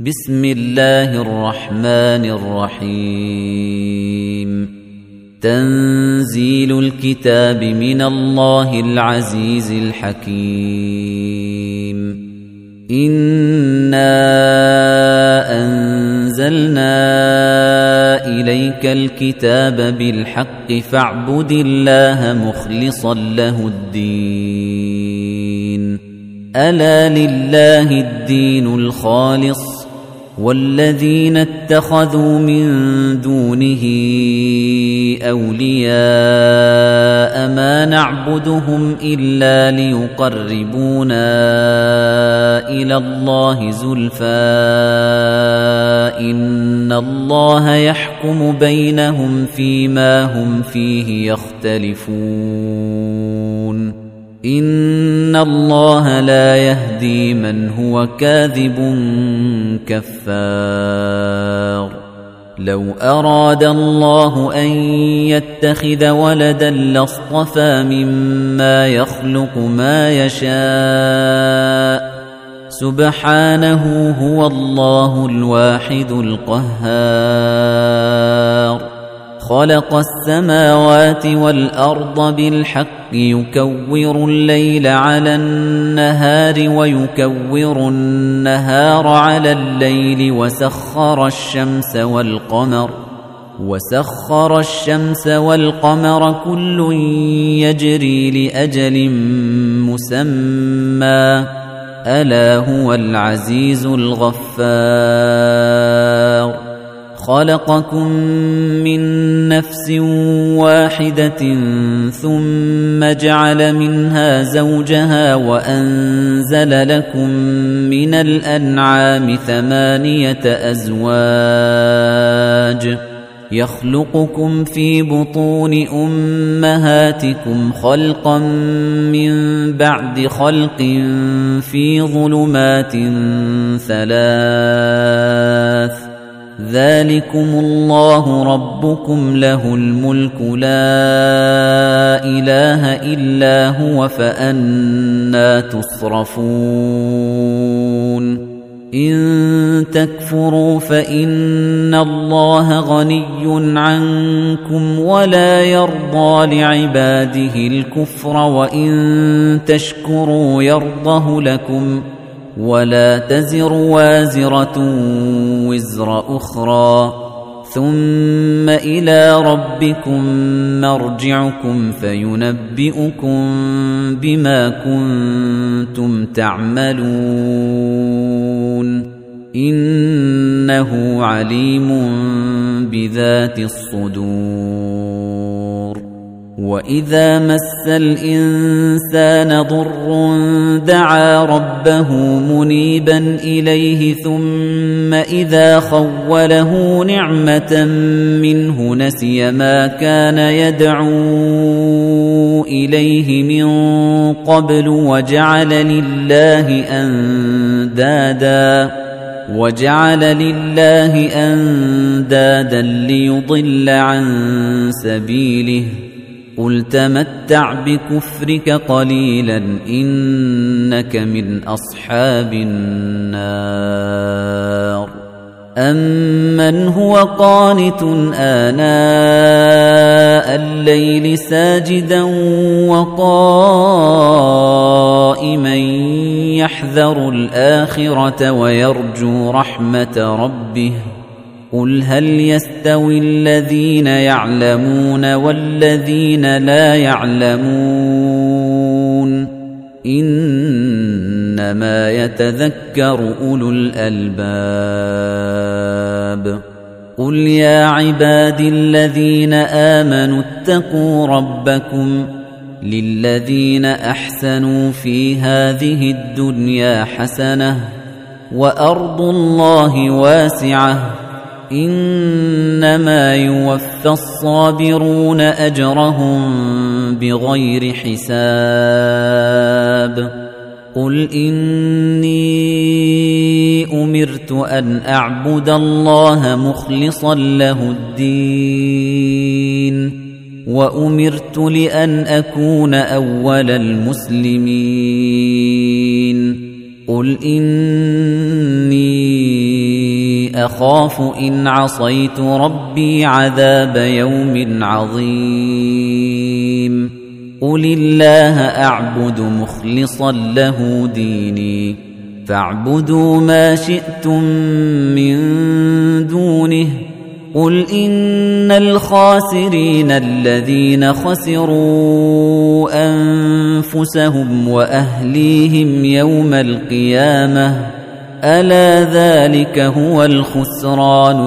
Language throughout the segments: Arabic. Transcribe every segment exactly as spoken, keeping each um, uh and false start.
بسم الله الرحمن الرحيم تنزيل الكتاب من الله العزيز الحكيم إنا أنزلنا إليك الكتاب بالحق فاعبد الله مخلصا له الدين ألا لله الدين الخالص والذين اتخذوا من دونه أولياء ما نعبدهم إلا ليقربونا إلى الله زلفى إن الله يحكم بينهم فيما هم فيه يختلفون إن الله لا يهدي من هو كاذب كفار لو أراد الله أن يتخذ ولدا لاصطفى مما يخلق ما يشاء سبحانه هو الله الواحد القهار خلق السماوات والأرض بالحق يكور الليل على النهار ويكور النهار على الليل وسخر الشمس والقمر وسخر الشمس والقمر كل يجري لأجل مسمى ألا هو العزيز الغفار خلقكم من نفس واحدة ثم جعل منها زوجها وأنزل لكم من الأنعام ثمانية أزواج يخلقكم في بطون أمهاتكم خلقا من بعد خلق في ظلمات ثلاث ذلكم الله ربكم له الملك لا إله إلا هو فأنى تصرفون إن تكفروا فإن الله غني عنكم ولا يرضى لعباده الكفر وإن تشكروا يرضه لكم ولا تزر وازرة وزر أخرى ثم إلى ربكم مرجعكم فينبئكم بما كنتم تعملون إنه عليم بذات الصدور وإذا مس الإنسان ضر دعا ربه منيبا إليه ثم إذا خوله نعمة منه نسي ما كان يدعو إليه من قبل وجعل لله أندادا وجعل لله أندادا ليضل عن سبيله قل تمتع بكفرك قليلا إنك من أصحاب النار أمن هو قانت آناء الليل ساجدا وقائما يحذر الآخرة ويرجو رحمة ربه قل هل يستوي الذين يعلمون والذين لا يعلمون إنما يتذكر أولو الألباب قل يا عبادي الذين آمنوا اتقوا ربكم للذين أحسنوا في هذه الدنيا حسنة وأرض الله واسعة إنما يوفى الصابرون أجرهم بغير حساب قل إني أمرت أن أعبد الله مخلصا له الدين وأمرت لأن أكون أول المسلمين قل إني أخاف إن عصيت ربي عذاب يوم عظيم قل الله أعبد مخلصا له ديني فاعبدوا ما شئتم من دونه قل إن الخاسرين الذين خسروا أنفسهم وأهليهم يوم القيامة ألا ذلك هو الخسران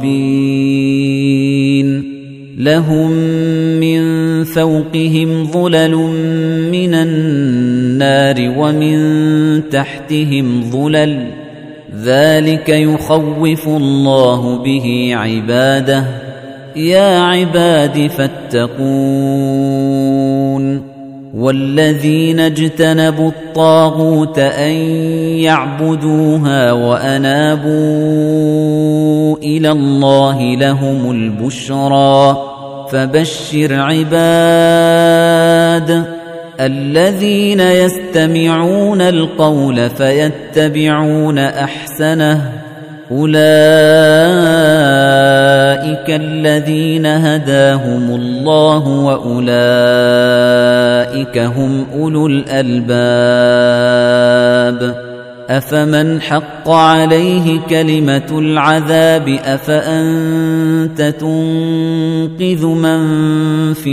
المبين لهم من فوقهم ظلل من النار ومن تحتهم ظلل ذلك يخوف الله به عباده يا عباد فاتقون والذين اجتنبوا الطاغوت أن يعبدوها وأنابوا إلى الله لهم البشرى فبشر عباد الذين يستمعون القول فيتبعون أحسنه أولئك الذين هداهم الله وأولئك هم أولو الألباب أفمن حق عليه كلمة العذاب أفأنت تنقذ من في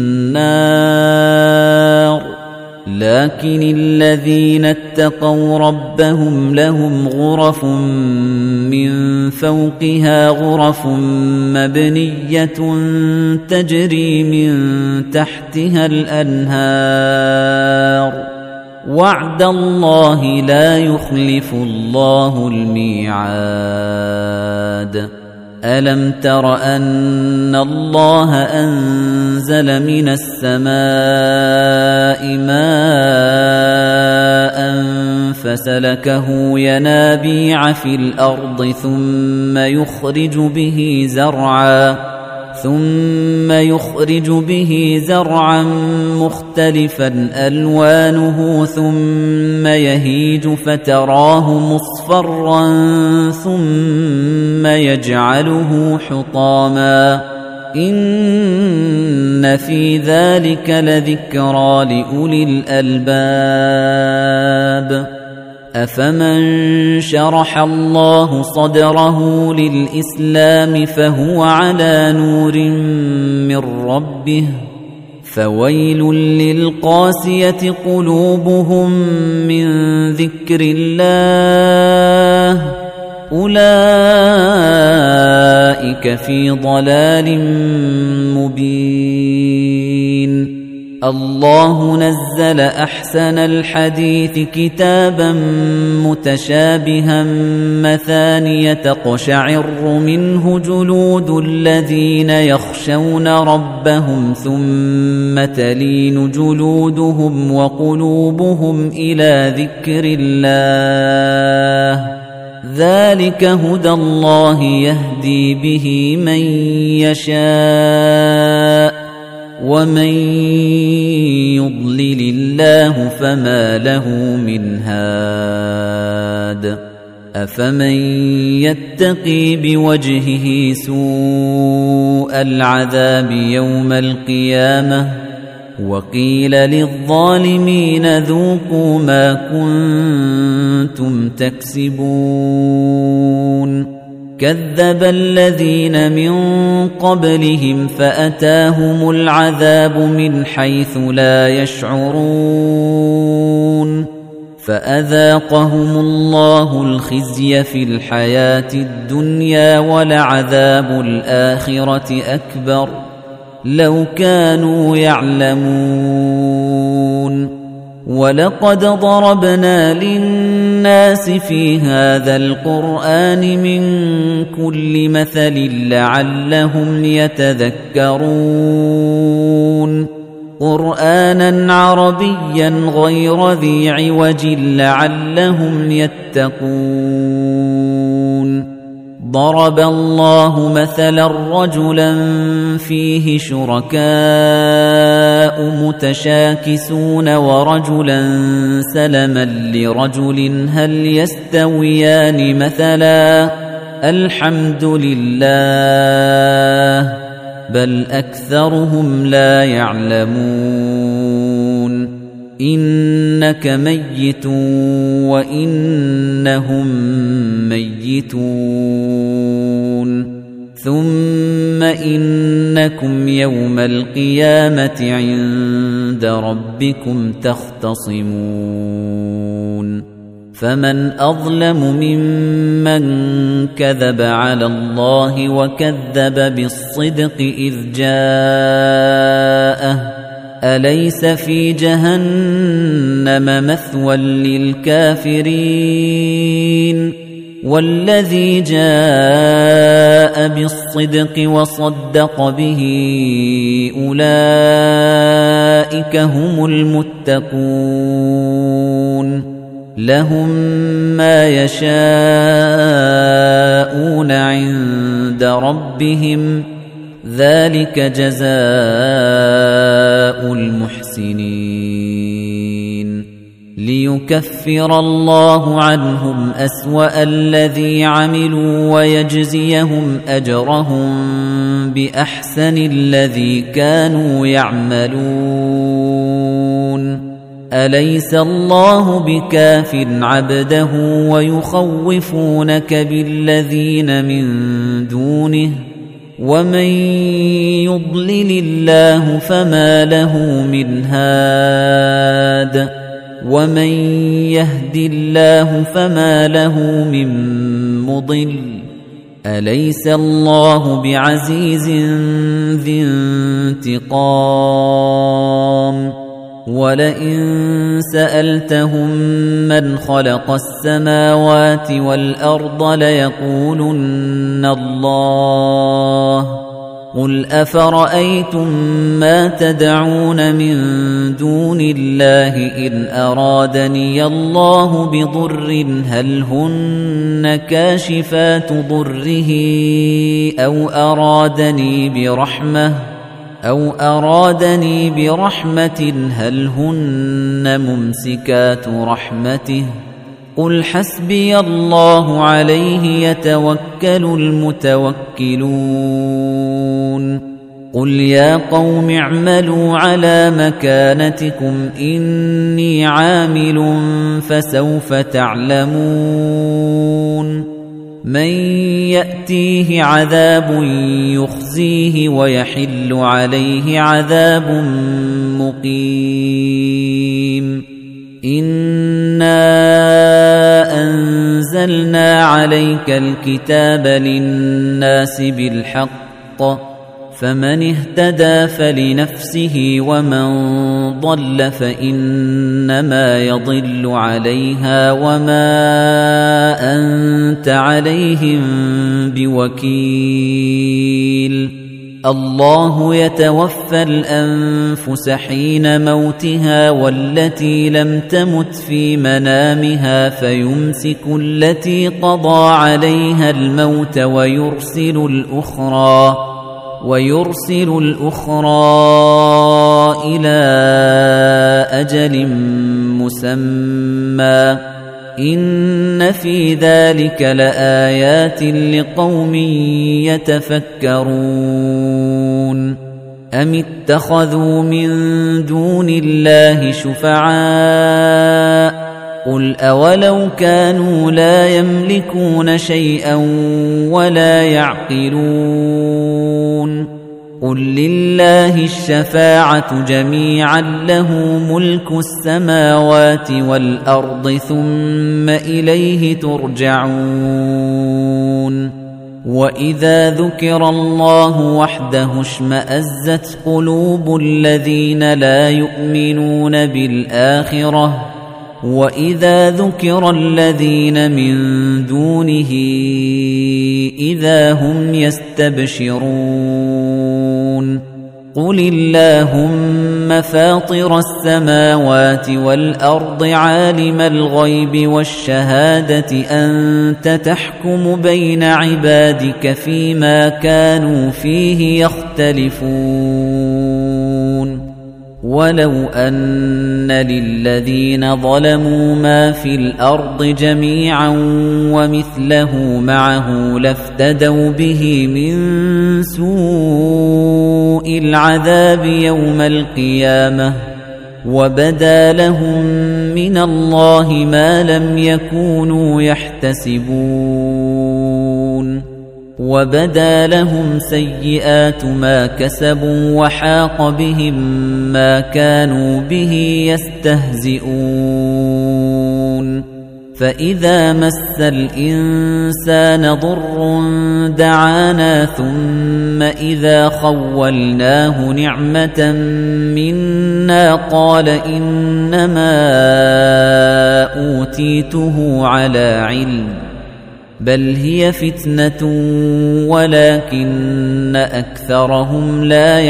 النار لكن الذين اتقوا ربهم لهم غرف من فوقها غرف مبنية تجري من تحتها الأنهار وعد الله لا يخلف الله الميعاد ألم تر أن الله أنزل من السماء ماء فسلكه ينابيع في الأرض ثم يخرج به زرعا ثم يخرج به زرعا مختلفا ألوانه ثم يهيج فتراه مصفرا ثم يجعله حطاما إن في ذلك لذكرى لأولي الألباب أفمن شرح الله صدره للإسلام فهو على نور من ربه فويل للقاسية قلوبهم من ذكر الله أولئك في ضلال مبين الله نزل أحسن الحديث كتابا متشابها مثانية تقشعر منه جلود الذين يخشون ربهم ثم تلين جلودهم وقلوبهم إلى ذكر الله ذلك هدى الله يهدي به من يشاء ومن يضلل الله فما له من هاد أفمن يتقي بوجهه سوء العذاب يوم القيامة وقيل للظالمين ذوقوا ما كنتم تكسبون كذب الذين من قبلهم فأتاهم العذاب من حيث لا يشعرون فأذاقهم الله الخزي في الحياة الدنيا ولعذاب الآخرة أكبر لو كانوا يعلمون ولقد ضربنا للناس في هذا القرآن من كل مثل لعلهم يتذكرون قرآنا عربيا غير ذي عوج لعلهم يتقون ضرب الله مثلا رجلا فيه شركاء متشاكسون ورجلا سلما لرجل هل يستويان مثلا الحمد لله بل أكثرهم لا يعلمون إنك ميت وإنهم ميتون ثم إنكم يوم القيامة عند ربكم تختصمون فمن أظلم ممن كذب على الله وكذب بالصدق إذ جاءه أليس في جهنم مثوى للكافرين والذي جاء بالصدق وصدق به أولئك هم المتقون لهم ما يشاءون عند ربهم ذلك جزاء المحسنين ليكفر الله عنهم أسوأ الذي عملوا ويجزيهم أجرهم بأحسن الذي كانوا يعملون أليس الله بكاف عبده ويخوفونك بالذين من دونه ومن يضلل الله فما له من هاد ومن يهد الله فما له من مضل أليس الله بعزيز ذي انتقام ولئن سألتهم من خلق السماوات والأرض ليقولن الله قل أفرأيتم ما تدعون من دون الله إن أرادني الله بضر هل هن كاشفات ضره أو أرادني برحمة أو أرادني برحمة هل هن ممسكات رحمته قل حسبي الله عليه يتوكل المتوكلون قل يا قوم اعملوا على مكانتكم إني عامل فسوف تعلمون من يأتيه عذاب يخزيه ويحل عليه عذاب مقيم إنا أنزلنا عليك الكتاب للناس بالحق فمن اهتدى فلنفسه ومن ضل فإنما يضل عليها وما أنت عليهم بوكيل الله يتوفى الأنفس حين موتها والتي لم تمت في منامها فيمسك التي قضى عليها الموت ويرسل الأخرى ويرسل الأخرى إلى أجل مسمى إن في ذلك لآيات لقوم يتفكرون أم اتخذوا من دون الله شفعاء قل أولو كانوا لا يملكون شيئا ولا يعقلون قل لله الشفاعة جميعا له ملك السماوات والأرض ثم إليه ترجعون وإذا ذكر الله وحده اشمأزت قلوب الذين لا يؤمنون بالآخرة وإذا ذكر الذين من دونه إذا هم يستبشرون قل اللهم فاطر السماوات والأرض عالم الغيب والشهادة أنت تحكم بين عبادك فيما كانوا فيه يختلفون ولو أن للذين ظلموا ما في الأرض جميعا ومثله معه لافتدوا به من سوء العذاب يوم القيامة وبدا لهم من الله ما لم يكونوا يحتسبون وبدا لهم سيئات ما كسبوا وحاق بهم ما كانوا به يستهزئون فإذا مس الإنسان ضر دعانا ثم إذا خولناه نعمة منا قال إنما أوتيته على علم بل هي فتنة ولكن أكثرهم لا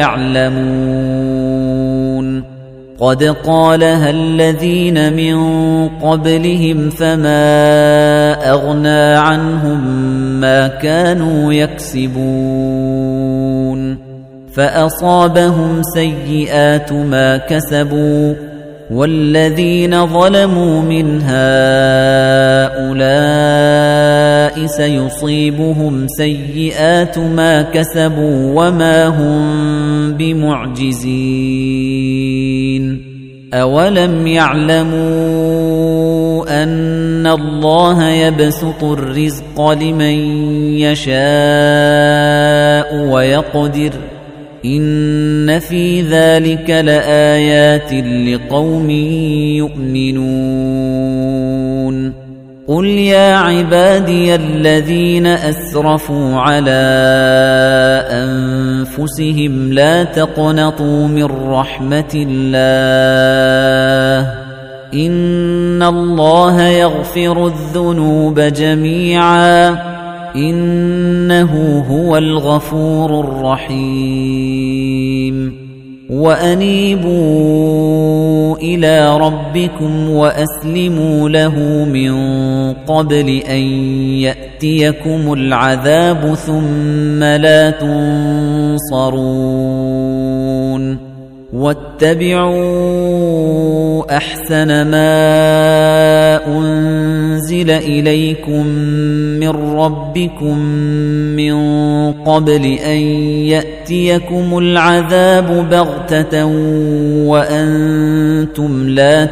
يعلمون قد قالها الذين من قبلهم فما أغنى عنهم ما كانوا يكسبون فأصابهم سيئات ما كسبوا والذين ظلموا من هؤلاء سيصيبهم سيئات ما كسبوا وما هم بمعجزين أولم يعلموا أن الله يبسط الرزق لمن يشاء ويقدر إن في ذلك لآيات لقوم يؤمنون قل يا عبادي الذين أسرفوا على أنفسهم لا تقنطوا من رحمة الله إن الله يغفر الذنوب جميعا إنه هو الغفور الرحيم وأنيبوا إلى ربكم وأسلموا له من قبل أن يأتيكم العذاب ثم لا تنصرون واتبعوا أحسن ما أنزل إليكم من ربكم من قبل أن يأتيكم العذاب بغتة وأنتم لا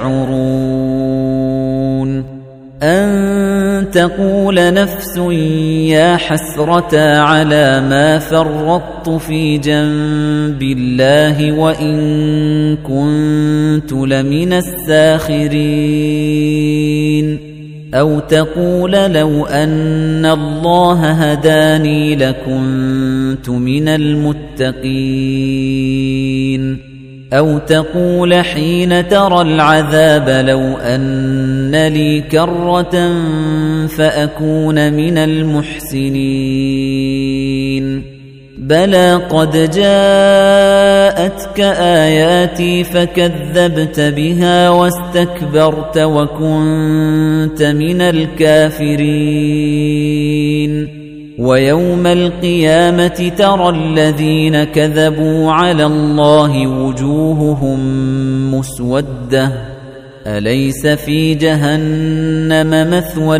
تشعرون أن تقول نفس يا حسرة على ما فرطت في جنب الله وإن كنت لمن الساخرين أو تقول لو أن الله هداني لكنت من المتقين أو تقول حين ترى العذاب لو أن لي كرة فأكون من المحسنين بلى قد جاءتك آياتي فكذبت بها واستكبرت وكنت من الكافرين ويوم القيامة ترى الذين كذبوا على الله وجوههم مسودة أليس في جهنم مثوى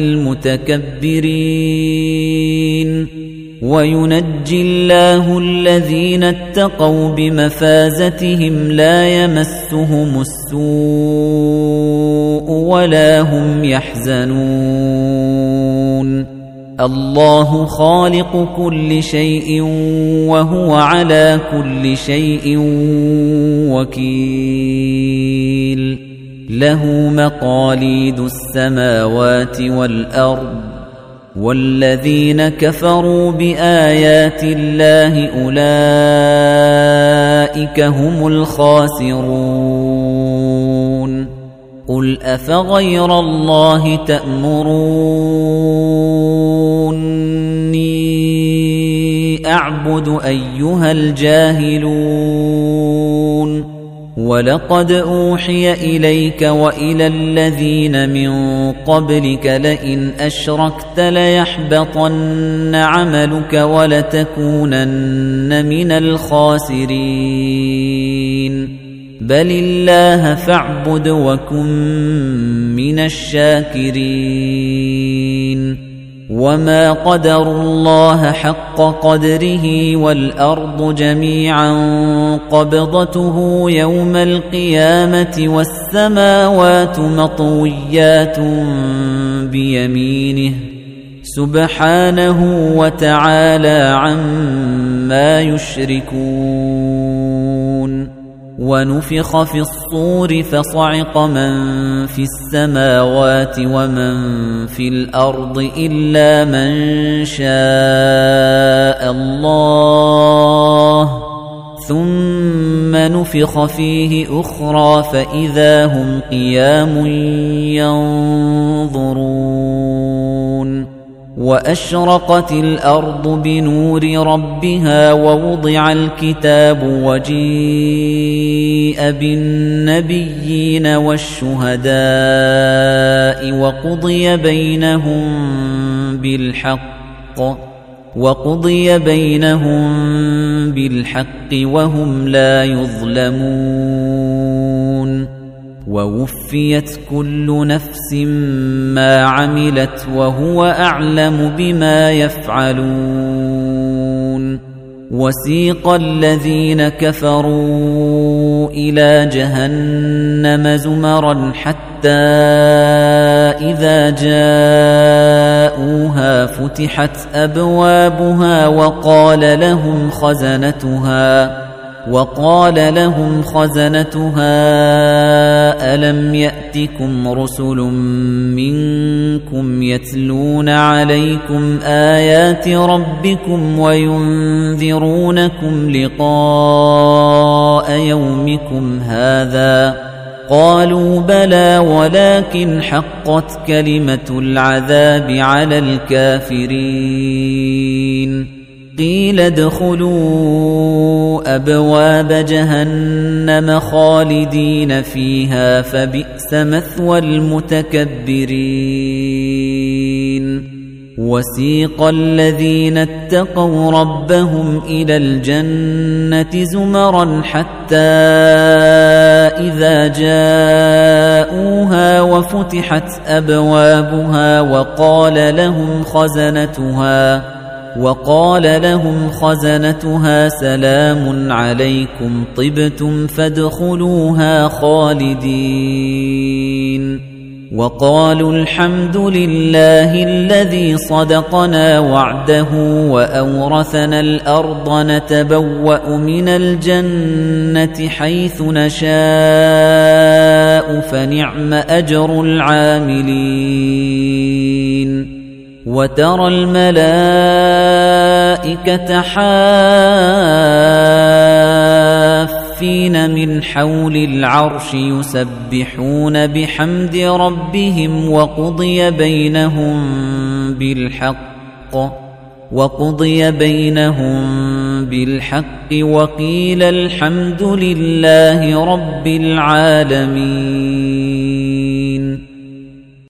للمتكبرين وينجي الله الذين اتقوا بمفازتهم لا يمسهم السوء ولا هم يحزنون الله خالق كل شيء وهو على كل شيء وكيل له مقاليد السماوات والأرض والذين كفروا بآيات الله أولئك هم الخاسرون قل أفغير الله تأمروني أعبد أيها الجاهلون وَلَقَدْ أُوحِيَ إِلَيْكَ وَإِلَى الَّذِينَ مِن قَبْلِكَ لَئِنْ أَشْرَكْتَ لَيَحْبَطَنَّ عَمَلُكَ وَلَتَكُونَنَّ مِنَ الْخَاسِرِينَ بَلِ اللَّهَ فَاعْبُدْ وَكُن مِّنَ الشَّاكِرِينَ وَمَا قَدَرُوا اللَّهَ حَقَّ قَدْرِهِ وَالْأَرْضُ جَمِيعًا قَبْضَتُهُ يَوْمَ الْقِيَامَةِ وَالسَّمَاوَاتُ مَطْوِيَّاتٌ بِيَمِينِهِ سُبْحَانَهُ وَتَعَالَى عَمَّا يُشْرِكُونَ وَنُفِخَ فِي الصُّورِ فَصَعِقَ مَن فِي السَّمَاوَاتِ وَمَن فِي الْأَرْضِ إِلَّا مَن شَاءَ اللَّهُ ثُمَّ نُفِخَ فِيهِ أُخْرَى فَإِذَا هُمْ قِيَامٌ يَنظُرُونَ وَأَشْرَقَتِ الْأَرْضُ بِنُورِ رَبِّهَا وَوُضِعَ الْكِتَابُ وَجِيءَ بِالنَّبِيِّينَ وَالشُّهَدَاءِ وَقُضِيَ بَيْنَهُم بِالْحَقِّ وَقُضِيَ بَيْنَهُم بِالْحَقِّ وَهُمْ لَا يُظْلَمُونَ وَوُفِّيَتْ كُلُّ نَفْسٍ مَا عَمِلَتْ وَهُوَ أَعْلَمُ بِمَا يَفْعَلُونَ وَسِيقَ الَّذِينَ كَفَرُوا إِلَى جَهَنَّمَ زُمَرًا حَتَّى إِذَا جَاءُوهَا فُتِحَتْ أَبْوَابُهَا وَقَالَ لَهُمْ خَزَنَتُهَا وَقَالَ لَهُمْ خَزَنَتُهَا أَلَمْ يَأْتِكُمْ رُسُلٌ مِّنكُمْ يَتْلُونَ عَلَيْكُمْ آيَاتِ رَبِّكُمْ وَيُنذِرُونَكُمْ لِقَاءَ يَوْمِكُمْ هَٰذَا قَالُوا بَلَىٰ وَلَكِنْ حَقَّتْ كَلِمَةُ الْعَذَابِ عَلَى الْكَافِرِينَ قِيلَ ادْخُلُوا أَبْوَابَ جَهَنَّمَ خَالِدِينَ فِيهَا فَبِئْسَ مَثْوَى الْمُتَكَبِّرِينَ وَسِيقَ الَّذِينَ اتَّقَوْا رَبَّهُمْ إِلَى الْجَنَّةِ زُمَرًا حَتَّى إِذَا جَاءُوهَا وَفُتِحَتْ أَبْوَابُهَا وَقَالَ لَهُمْ خَزَنَتُهَا وَقَالَ لَهُمْ خَزَنَتُهَا سَلَامٌ عَلَيْكُمْ طِبْتُمْ فَادْخُلُوهَا خَالِدِينَ وَقَالُوا الْحَمْدُ لِلَّهِ الَّذِي صَدَقَنَا وَعْدَهُ وَأَوْرَثَنَا الْأَرْضَ نَتَبَوَّأُ مِنَ الْجَنَّةِ حَيْثُ نَشَاءُ فَنِعْمَ أَجْرُ الْعَامِلِينَ وَتَرَى الْمَلَائِكَةَ حَافِّينَ مِنْ حَوْلِ الْعَرْشِ يُسَبِّحُونَ بِحَمْدِ رَبِّهِمْ وَقُضِيَ بَيْنَهُم بِالْحَقِّ وَقُضِيَ بَيْنَهُم بِالْحَقِّ وَقِيلَ الْحَمْدُ لِلَّهِ رَبِّ الْعَالَمِينَ